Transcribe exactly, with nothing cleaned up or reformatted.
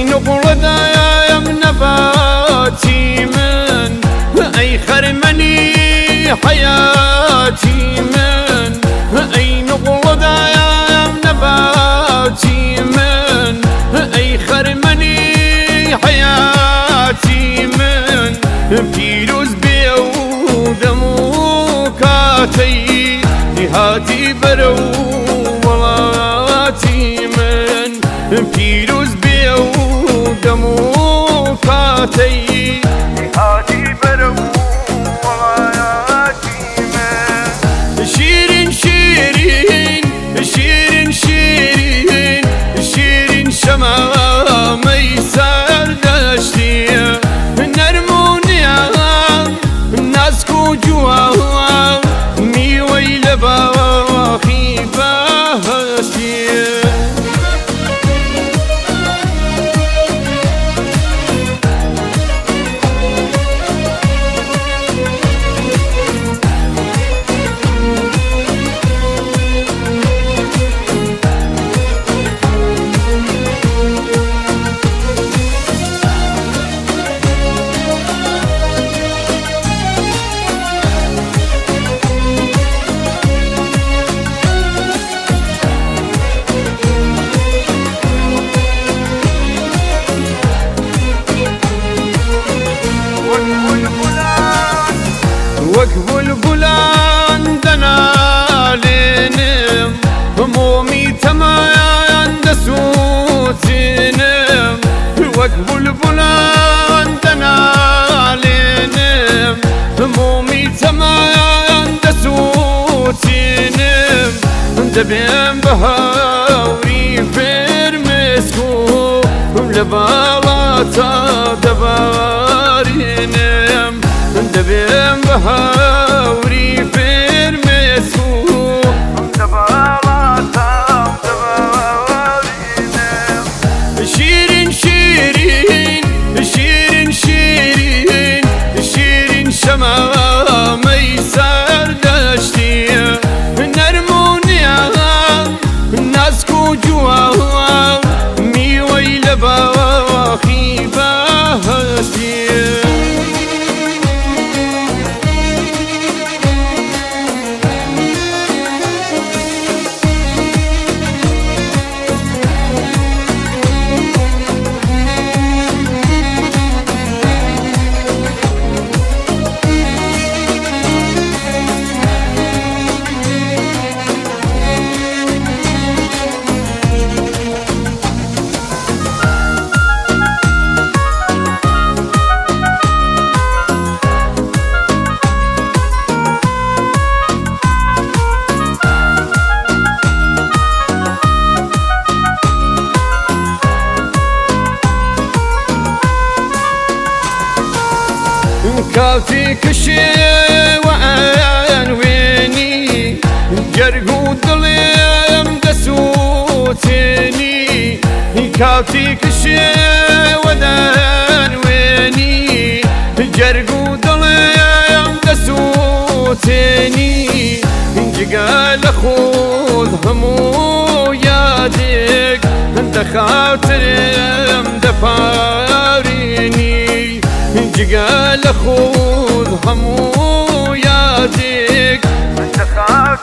أي نقلة يا من نباتي من أي خرمني حياتي من أي نقلة يا من نباتي من أي خرمني حياتي من فيروز بيو دموكاتي نهاتي برو ولاتي من فيروز بيو دموكاتي نهاتي برو ولاتي من شيرين شيرين شيرين شيرين شيرين شمامي سردشتي نرمونيا ناسكو جوا مي ويل باخي بهشتي وقف البلان دنا لينم همومي تمايا دسوتينم وقف البلان دنا لينم همومي تمايا دسوتينم دبين بهاوري فرمسكو لبالاتا دبارينم دبين بهاوري فرمسكو دبالاتا دبارينم شيرين شيرين شيرين شيرين شيرين شمامي سردشتي نرمونيا ناسكو جوا مي ويل باخي بهشتي كافي كشي وعن ويني جرقو ظلم دسوتني كافي كشي وعن ويني جرقو ظلم دسوتني جقال خذ همو يادك انت خاطر مدفاريني جقال خذ همو يادك انت خاطر